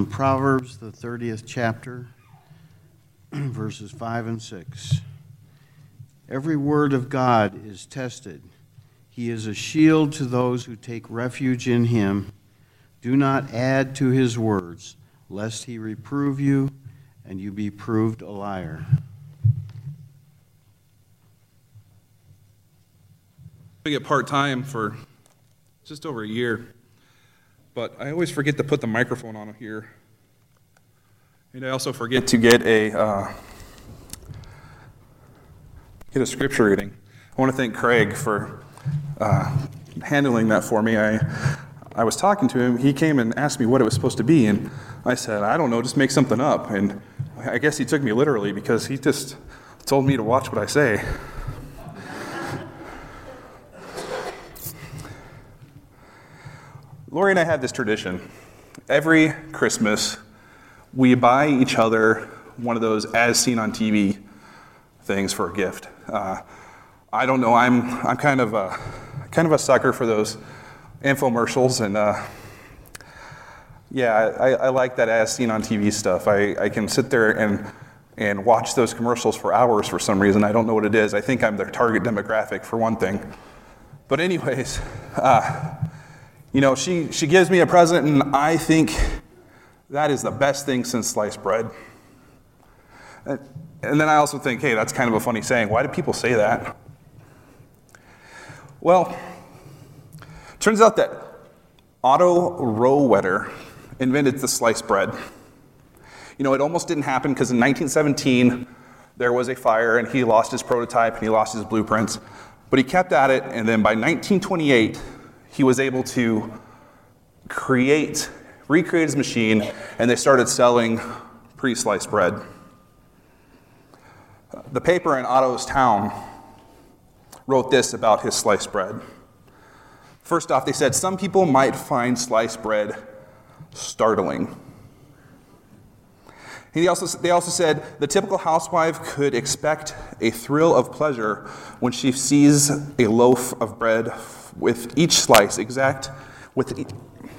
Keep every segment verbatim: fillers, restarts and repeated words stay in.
from Proverbs, the thirtieth chapter, verses five and six. Every word of God is tested. He is a shield to those who take refuge in him. Do not add to his words, lest he reprove you and you be proved a liar. I get part-time for just over a year, but I always forget to put the microphone on here. And I also forget to get a uh, get a scripture reading. I want to thank Craig for uh, handling that for me. I I was talking to him. He came and asked me what it was supposed to be, and I said, I don't know, just make something up. And I guess he took me literally because he just told me to watch what I say. Lori and I have this tradition. Every Christmas, we buy each other one of those as seen on T V things for a gift. Uh, I don't know. I'm I'm kind of a kind of a sucker for those infomercials, and uh, yeah, I, I like that as seen on T V stuff. I, I can sit there and and watch those commercials for hours for some reason. I don't know what it is. I think I'm their target demographic for one thing. But anyways. Uh, You know, she, she gives me a present, and I think that is the best thing since sliced bread. And, and then I also think, hey, that's kind of a funny saying. Why do people say that? Well, it turns out that Otto Rohwedder invented the sliced bread. You know, it almost didn't happen because in nineteen seventeen, there was a fire, and he lost his prototype, and he lost his blueprints. But he kept at it, and then by nineteen twenty-eight, he was able to create, recreate his machine, and they started selling pre-sliced bread. The paper in Otto's town wrote this about his sliced bread. First off, they said, some people might find sliced bread startling. He also, they also said, the typical housewife could expect a thrill of pleasure when she sees a loaf of bread with each slice exact, with each,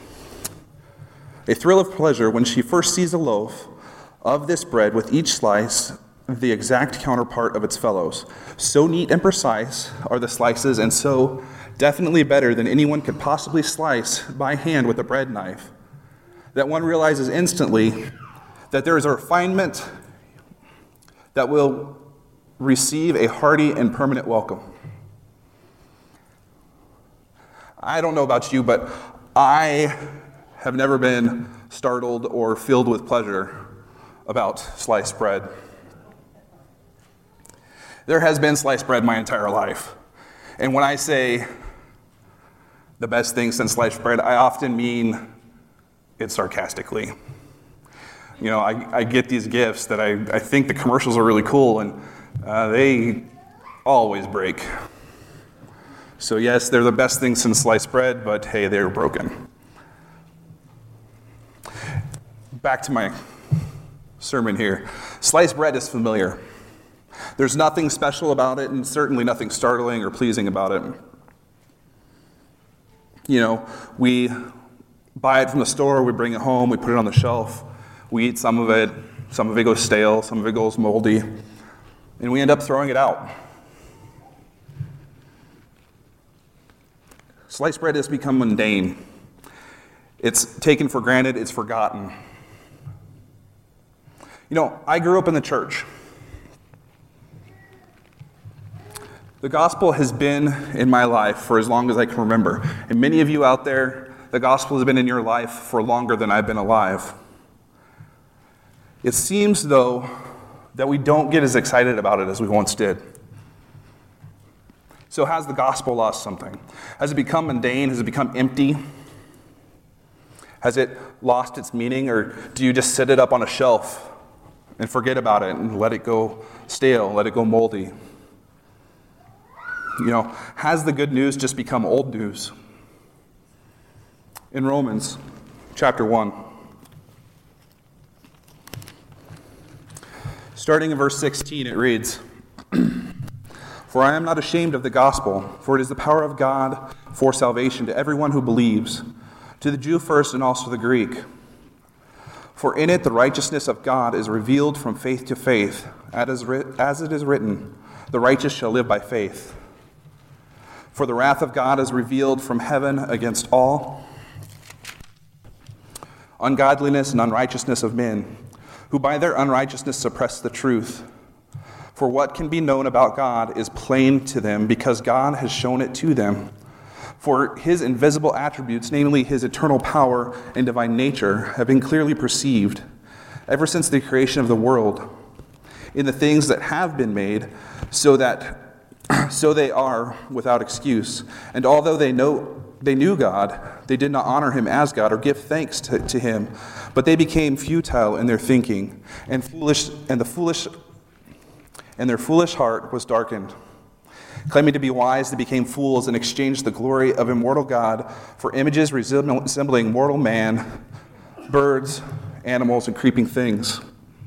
a thrill of pleasure when she first sees a loaf of this bread with each slice the exact counterpart of its fellows. So neat and precise are the slices, and so definitely better than anyone could possibly slice by hand with a bread knife, that one realizes instantly that there is a refinement that will receive a hearty and permanent welcome. I don't know about you, but I have never been startled or filled with pleasure about sliced bread. There has been sliced bread my entire life. And when I say the best thing since sliced bread, I often mean it sarcastically. You know, I, I get these gifts that I, I think the commercials are really cool, and uh, they always break. So yes, they're the best thing since sliced bread, but hey, they're broken. Back to my sermon here. Sliced bread is familiar. There's nothing special about it, and certainly nothing startling or pleasing about it. You know, we buy it from the store, we bring it home, we put it on the shelf, we eat some of it, some of it goes stale, some of it goes moldy, and we end up throwing it out. Sliced bread has become mundane. It's taken for granted, it's forgotten. You know, I grew up in the church. The gospel has been in my life for as long as I can remember. And many of you out there, the gospel has been in your life for longer than I've been alive. It seems, though, that we don't get as excited about it as we once did. So has the gospel lost something? Has it become mundane? Has it become empty? Has it lost its meaning? Or do you just sit it up on a shelf and forget about it and let it go stale, let it go moldy? You know, has the good news just become old news? In Romans chapter one, starting in verse sixteen, it reads, For I am not ashamed of the gospel, for it is the power of God for salvation to everyone who believes, to the Jew first and also the Greek. For in it the righteousness of God is revealed from faith to faith, as it is written, the righteous shall live by faith. For the wrath of God is revealed from heaven against all ungodliness and unrighteousness of men, who by their unrighteousness suppress the truth. For what can be known about God is plain to them, because God has shown it to them. For his invisible attributes, namely his eternal power and divine nature, have been clearly perceived ever since the creation of the world in the things that have been made, so that so they are without excuse. And although they know they knew God, they did not honor him as God or give thanks to, to him, but they became futile in their thinking, and foolish and the foolish and their foolish heart was darkened. Claiming to be wise, they became fools and exchanged the glory of immortal God for images resembling mortal man, birds, animals, and creeping things.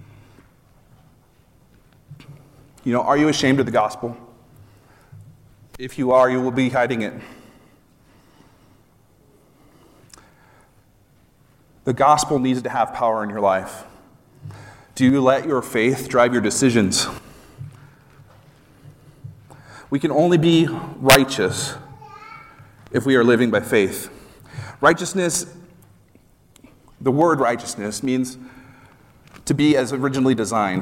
You know, are you ashamed of the gospel? If you are, you will be hiding it. The gospel needs to have power in your life. Do you let your faith drive your decisions? We can only be righteous if we are living by faith. Righteousness, the word righteousness, means to be as originally designed.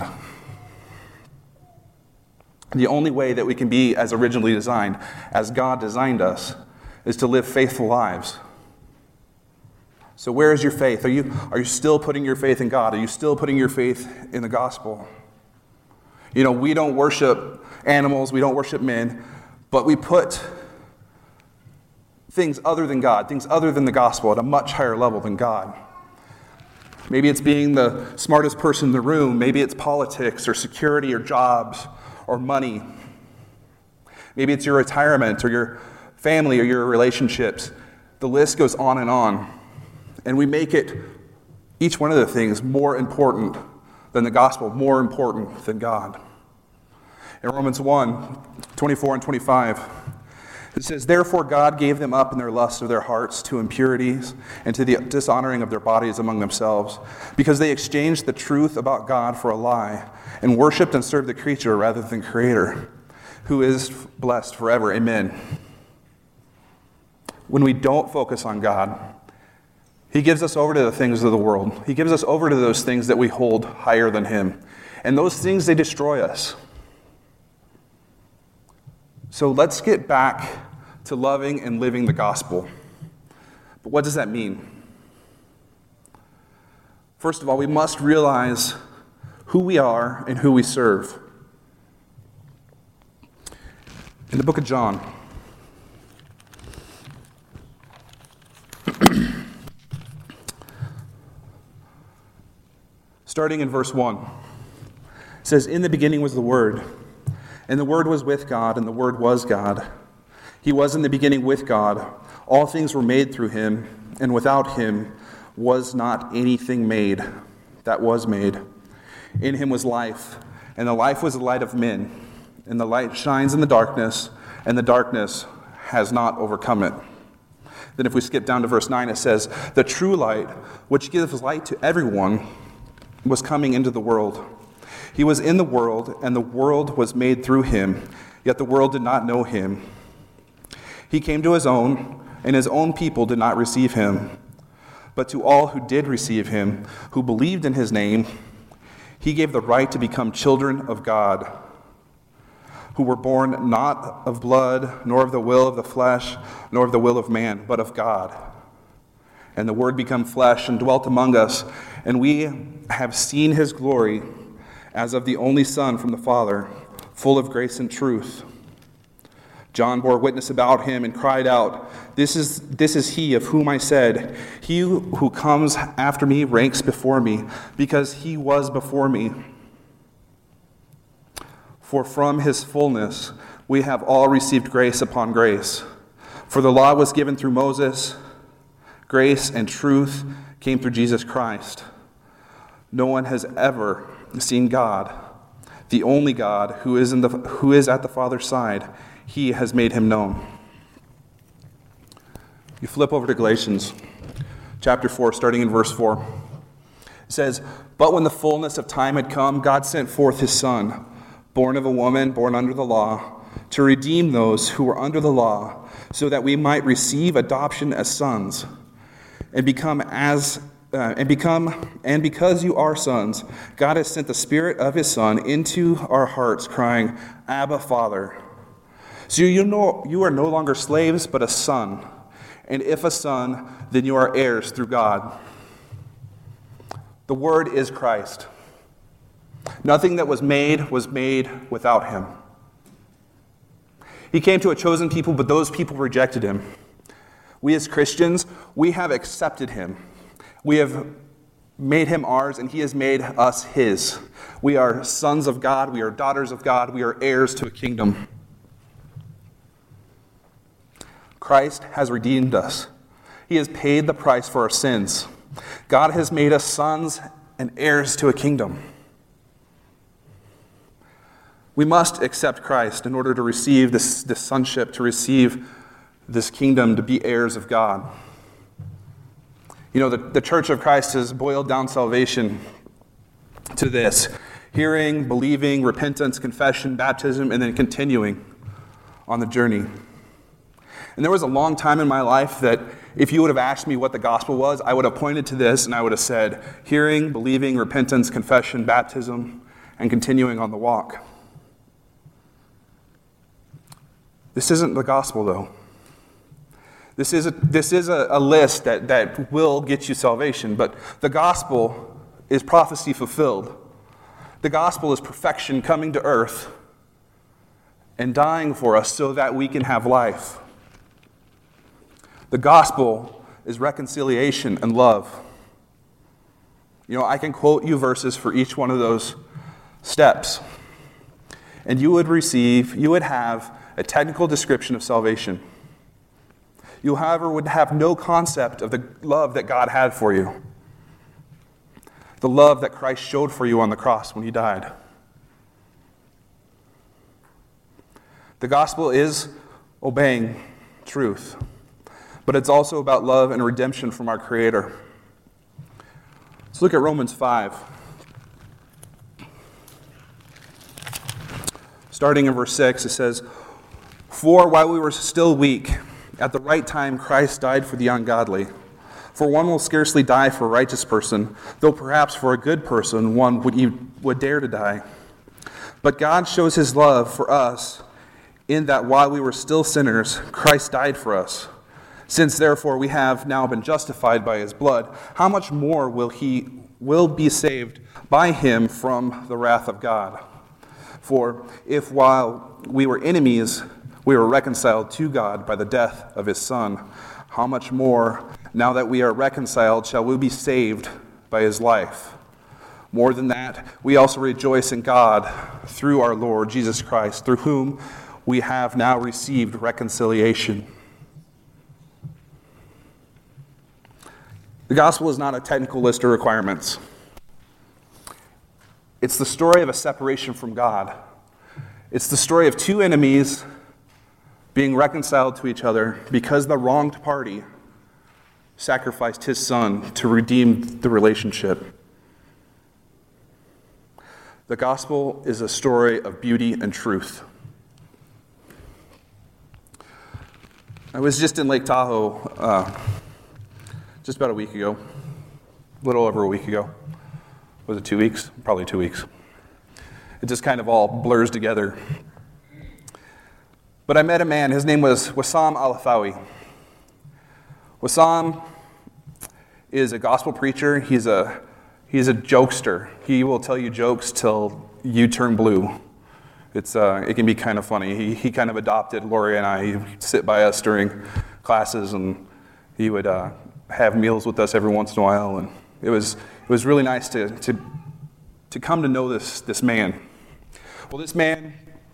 The only way that we can be as originally designed, as God designed us, is to live faithful lives. So where is your faith? Are you, are you still putting your faith in God? Are you still putting your faith in the gospel? You know, we don't worship animals, we don't worship men, but we put things other than God, things other than the gospel at a much higher level than God. Maybe it's being the smartest person in the room. Maybe it's politics or security or jobs or money. Maybe it's your retirement or your family or your relationships. The list goes on and on. And we make it, each one of the things, more important than the gospel, more important than God. In Romans one, twenty-four and twenty-five, it says, "Therefore God gave them up in their lust of their hearts to impurities and to the dishonoring of their bodies among themselves, because they exchanged the truth about God for a lie, and worshipped and served the creature rather than the Creator, who is blessed forever. Amen." When we don't focus on God, he gives us over to the things of the world. He gives us over to those things that we hold higher than him. And those things, they destroy us. So let's get back to loving and living the gospel. But what does that mean? First of all, we must realize who we are and who we serve. In the book of John, starting in verse one, it says, "In the beginning was the Word, and the Word was with God, and the Word was God. He was in the beginning with God. All things were made through him, and without him was not anything made that was made. In him was life, and the life was the light of men. And the light shines in the darkness, and the darkness has not overcome it." Then if we skip down to verse nine, it says, "The true light, which gives light to everyone, was coming into the world. He was in the world, and the world was made through him, yet the world did not know him. He came to his own, and his own people did not receive him. But to all who did receive him, who believed in his name, he gave the right to become children of God, who were born not of blood, nor of the will of the flesh, nor of the will of man, but of God. And the Word became flesh and dwelt among us, and we have seen his glory as of the only Son from the Father, full of grace and truth. John bore witness about him and cried out, This is, this is he of whom I said, He who comes after me ranks before me, because he was before me. For from his fullness we have all received grace upon grace. For the law was given through Moses, grace and truth came through Jesus Christ. No one has ever seen God, the only God who is in the who is at the Father's side. He has made him known. You flip over to Galatians chapter four, starting in verse four. It says, "But when the fullness of time had come, God sent forth his Son, born of a woman, born under the law, to redeem those who were under the law, so that we might receive adoption as sons, and become as uh, and become and because you are sons, God has sent the Spirit of his Son into our hearts, crying, 'Abba, Father.' So you know you are no longer slaves, but a son. And if a son, then you are heirs through God." The Word is Christ. Nothing that was made was made without him. He came to a chosen people, but those people rejected him. We as Christians, we have accepted him. We have made him ours, and he has made us his. We are sons of God. We are daughters of God. We are heirs to a kingdom. Christ has redeemed us. He has paid the price for our sins. God has made us sons and heirs to a kingdom. We must accept Christ in order to receive this, this sonship, to receive this kingdom, to be heirs of God. You know, the, the Church of Christ has boiled down salvation to this: hearing, believing, repentance, confession, baptism, and then continuing on the journey. And there was a long time in my life that if you would have asked me what the gospel was, I would have pointed to this and I would have said, hearing, believing, repentance, confession, baptism, and continuing on the walk. This isn't the gospel, though. This is a, this is a, a list that, that will get you salvation, but the gospel is prophecy fulfilled. The gospel is perfection coming to earth and dying for us so that we can have life. The gospel is reconciliation and love. You know, I can quote you verses for each one of those steps, and you would receive, you would have a technical description of salvation. You, however, would have no concept of the love that God had for you, the love that Christ showed for you on the cross when he died. The gospel is obeying truth, but it's also about love and redemption from our Creator. Let's look at Romans five. Starting in verse six, it says, "For while we were still weak, at the right time Christ died for the ungodly. For one will scarcely die for a righteous person, though perhaps for a good person one would, even, would dare to die. But God shows his love for us in that while we were still sinners, Christ died for us. Since therefore we have now been justified by his blood, how much more will he will be saved by him from the wrath of God? For if while we were enemies, we were reconciled to God by the death of his Son, how much more, now that we are reconciled, shall we be saved by his life? More than that, we also rejoice in God through our Lord Jesus Christ, through whom we have now received reconciliation." The gospel is not a technical list of requirements. It's the story of a separation from God. It's the story of two enemies being reconciled to each other because the wronged party sacrificed his Son to redeem the relationship. The gospel is a story of beauty and truth. I was just in Lake Tahoe uh, just about a week ago, a little over a week ago. Was it two weeks? Probably two weeks. It just kind of all blurs together. But I met a man, his name was Wissam Al-Afawi. Wissam is a gospel preacher. He's a he's a jokester. He will tell you jokes till you turn blue. It's uh, it can be kind of funny. He he kind of adopted Lori and I. He'd sit by us during classes, and he would uh, have meals with us every once in a while. And it was it was really nice to to to come to know this this man. Well, this man,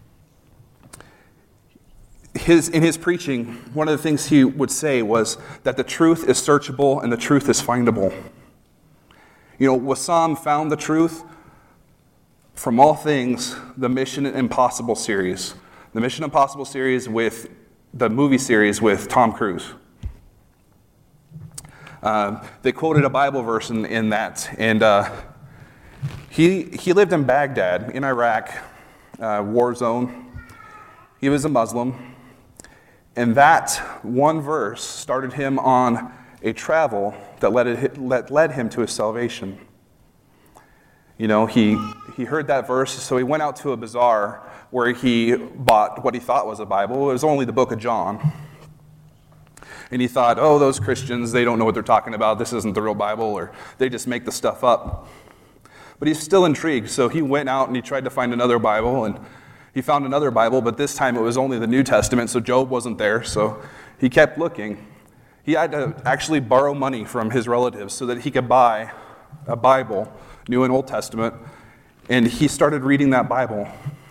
his in his preaching, one of the things he would say was that the truth is searchable and the truth is findable. You know, Wissam found the truth from all things, the Mission Impossible series. The Mission Impossible series with the movie series with Tom Cruise. Um, they quoted a Bible verse in, in that, and uh, he he lived in Baghdad, in Iraq, uh, war zone. He was a Muslim, and that one verse started him on a travel that led, it, led, led him to his salvation. You know, he, he heard that verse, so he went out to a bazaar where he bought what he thought was a Bible. It was only the book of John. And he thought, oh, those Christians, they don't know what they're talking about. This isn't the real Bible, or they just make the stuff up. But he's still intrigued, so he went out and he tried to find another Bible, and he found another Bible, but this time it was only the New Testament, so Job wasn't there, so he kept looking. He had to actually borrow money from his relatives so that he could buy a Bible, New and Old Testament, and he started reading that Bible.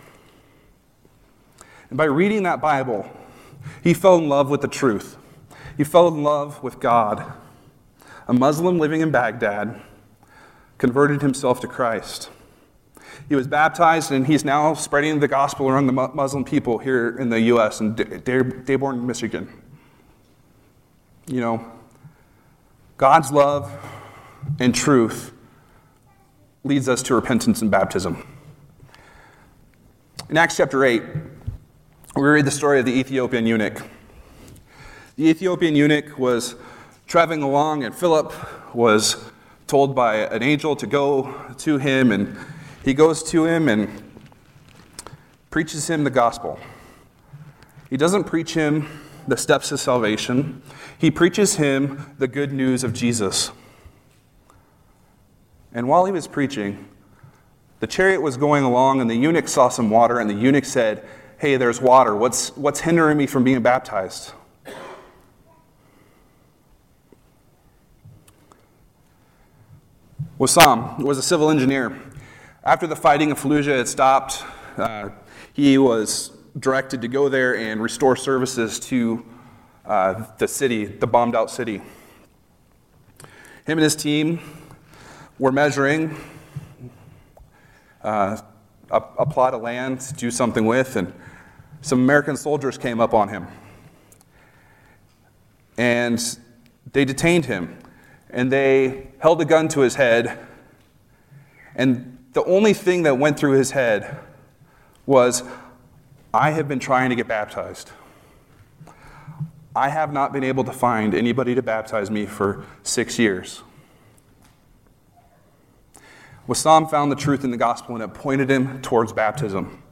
And by reading that Bible, he fell in love with the truth. He fell in love with God. A Muslim living in Baghdad converted himself to Christ. He was baptized, and he's now spreading the gospel around the Muslim people here in the U S in Dearborn, Michigan. You know, God's love and truth leads us to repentance and baptism. In Acts chapter eight, we read the story of the Ethiopian eunuch. The Ethiopian eunuch was traveling along, and Philip was told by an angel to go to him, and he goes to him and preaches him the gospel. He doesn't preach him the steps to salvation. He preaches him the good news of Jesus. And while he was preaching, the chariot was going along, and the eunuch saw some water, and the eunuch said, hey, there's water. What's, what's hindering me from being baptized? Wassam was a civil engineer. After the fighting in Fallujah had stopped, uh, he was directed to go there and restore services to uh, the city, the bombed out city. Him and his team were measuring uh, a, a plot of land to do something with, and some American soldiers came up on him. And they detained him, and they held a gun to his head, and the only thing that went through his head was, I have been trying to get baptized. I have not been able to find anybody to baptize me for six years. Wassam found the truth in the gospel, and it pointed him towards baptism.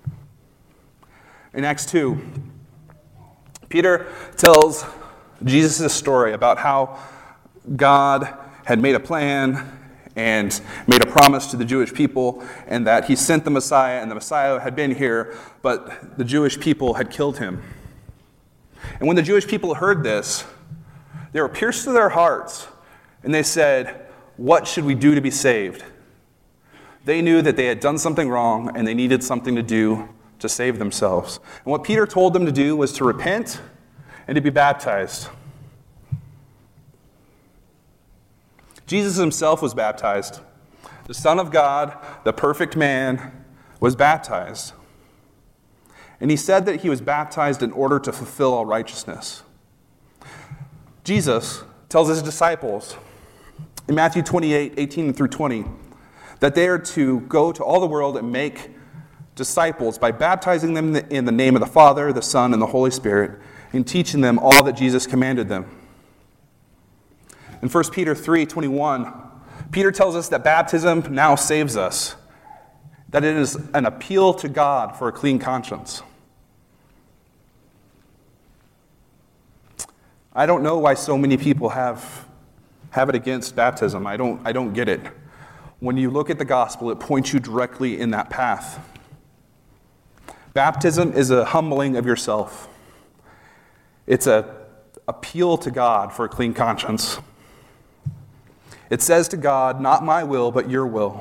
In Acts two, Peter tells Jesus' story about how God had made a plan and made a promise to the Jewish people, and that he sent the Messiah, and the Messiah had been here, but the Jewish people had killed him. And when the Jewish people heard this, they were pierced to their hearts, and they said, what should we do to be saved? They knew that they had done something wrong, and they needed something to do to save themselves. And what Peter told them to do was to repent and to be baptized. Jesus himself was baptized. The Son of God, the perfect man, was baptized. And he said that he was baptized in order to fulfill all righteousness. Jesus tells his disciples in Matthew twenty-eight, eighteen through twenty, that they are to go to all the world and make disciples by baptizing them in the name of the Father, the Son, and the Holy Spirit, and teaching them all that Jesus commanded them. In First Peter three twenty-one, Peter tells us that baptism now saves us, that it is an appeal to God for a clean conscience. I don't know why so many people have, have it against baptism. I don't, I don't get it. When you look at the gospel, it points you directly in that path. Baptism is a humbling of yourself. It's an appeal to God for a clean conscience. It says to God, not my will, but your will.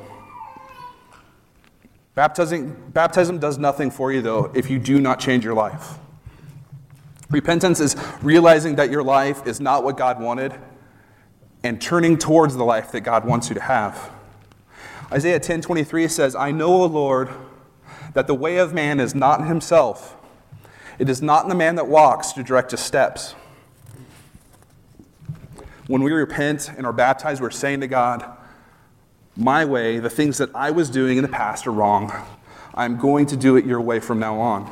Baptizing, baptism does nothing for you, though, if you do not change your life. Repentance is realizing that your life is not what God wanted and turning towards the life that God wants you to have. Isaiah ten twenty-three says, I know, O Lord, that the way of man is not in himself. It is not in the man that walks to direct his steps. When we repent and are baptized, we're saying to God, my way, the things that I was doing in the past are wrong. I'm going to do it your way from now on.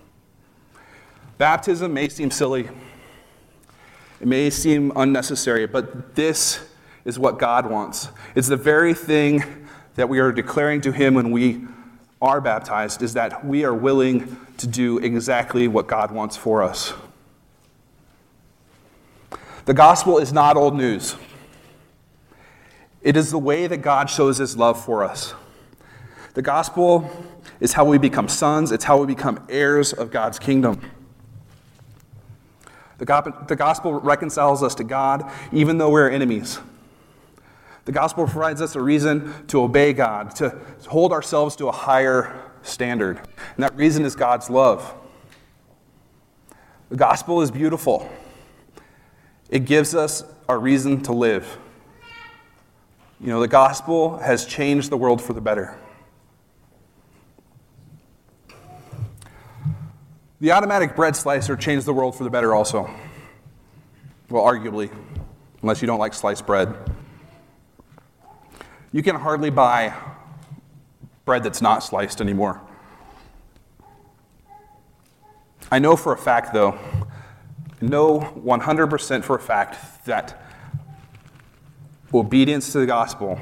Baptism may seem silly. It may seem unnecessary, but this is what God wants. It's the very thing that we are declaring to him when we are baptized, is that we are willing to do exactly what God wants for us. The gospel is not old news. It is the way that God shows his love for us. The gospel is how we become sons. It's how we become heirs of God's kingdom. The, go- the gospel reconciles us to God even though we're enemies. The gospel provides us a reason to obey God, to hold ourselves to a higher standard. And that reason is God's love. The gospel is beautiful. It gives us a reason to live. You know, the gospel has changed the world for the better. The automatic bread slicer changed the world for the better also. Well, arguably, unless you don't like sliced bread. You can hardly buy bread that's not sliced anymore. I know for a fact, though, know one hundred percent for a fact that obedience to the gospel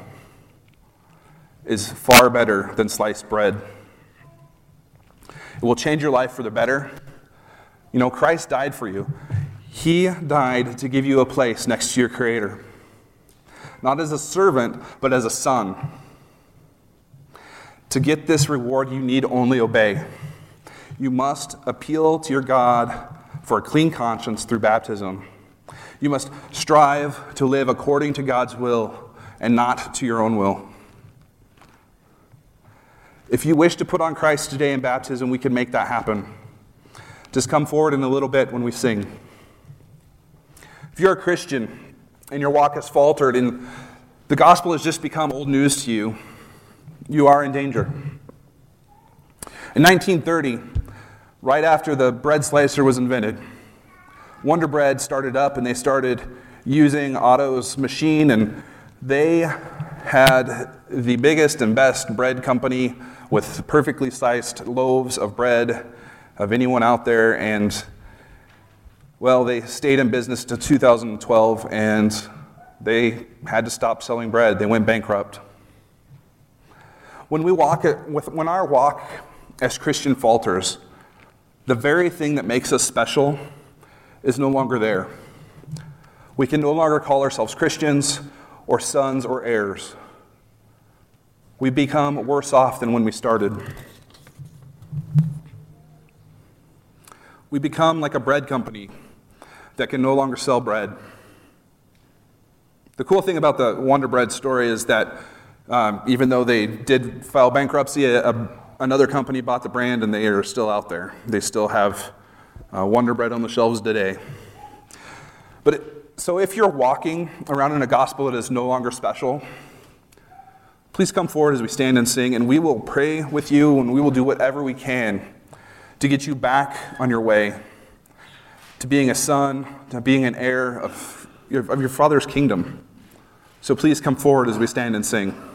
is far better than sliced bread. It will change your life for the better. You know, Christ died for you. He died to give you a place next to your Creator. Not as a servant, but as a son. To get this reward, you need only obey. You must appeal to your God for a clean conscience through baptism. You must strive to live according to God's will and not to your own will. If you wish to put on Christ today in baptism, we can make that happen. Just come forward in a little bit when we sing. If you're a Christian and your walk has faltered and the gospel has just become old news to you, you are in danger. In nineteen thirty, right after the bread slicer was invented, Wonder Bread started up and they started using Otto's machine, and they had the biggest and best bread company with perfectly sliced loaves of bread of anyone out there. And, well, they stayed in business to two thousand twelve, and they had to stop selling bread. They went bankrupt. When we walk it, with, when our walk as Christian falters, the very thing that makes us special is no longer there. We can no longer call ourselves Christians or sons or heirs. We become worse off than when we started. We become like a bread company that can no longer sell bread. The cool thing about the Wonder Bread story is that um, even though they did file bankruptcy, a, a, another company bought the brand and they are still out there. They still have uh, Wonder Bread on the shelves today. But it, so if you're walking around in a gospel that is no longer special, please come forward as we stand and sing, and we will pray with you, and we will do whatever we can to get you back on your way to being a son, to being an heir of your, of your Father's kingdom. So please come forward as we stand and sing.